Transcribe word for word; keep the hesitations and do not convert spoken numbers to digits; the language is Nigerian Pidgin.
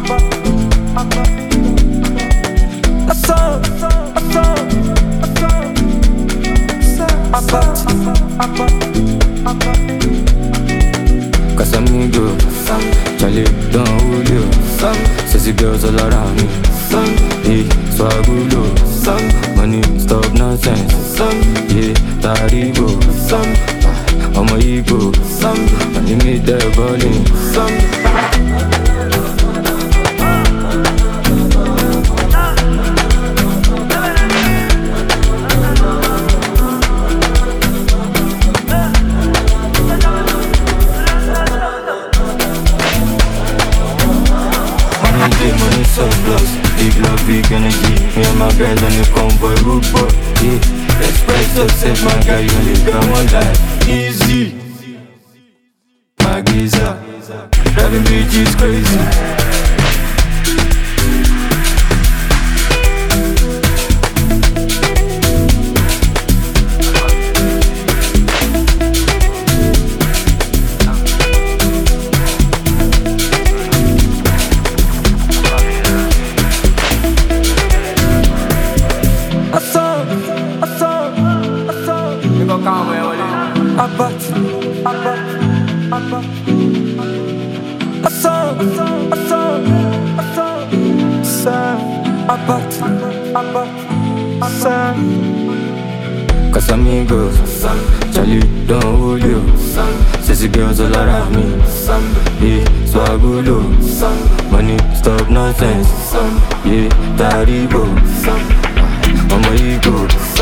Casamigo, Charlie, Don Julio, sexy girls all around me. Hey, Swagulo, money, stop nonsense. Yeah, Taribo, I'm a ego, money made that balling. Money surplus, big love, big energy. Me and my guys on the convoy, root boy. Yeah, espresso, save my guy, you only got one life. Easy, my geezer, driving bitches crazy. Abat, abat, abat. Asam, asam, asam. Sam, abat, abat, asam. Casamigos, Charlie, Don Julio, sexy girls all around me. Yeah, Swagulo, money, stop nonsense. Yeah, Taribo, I'm a ego.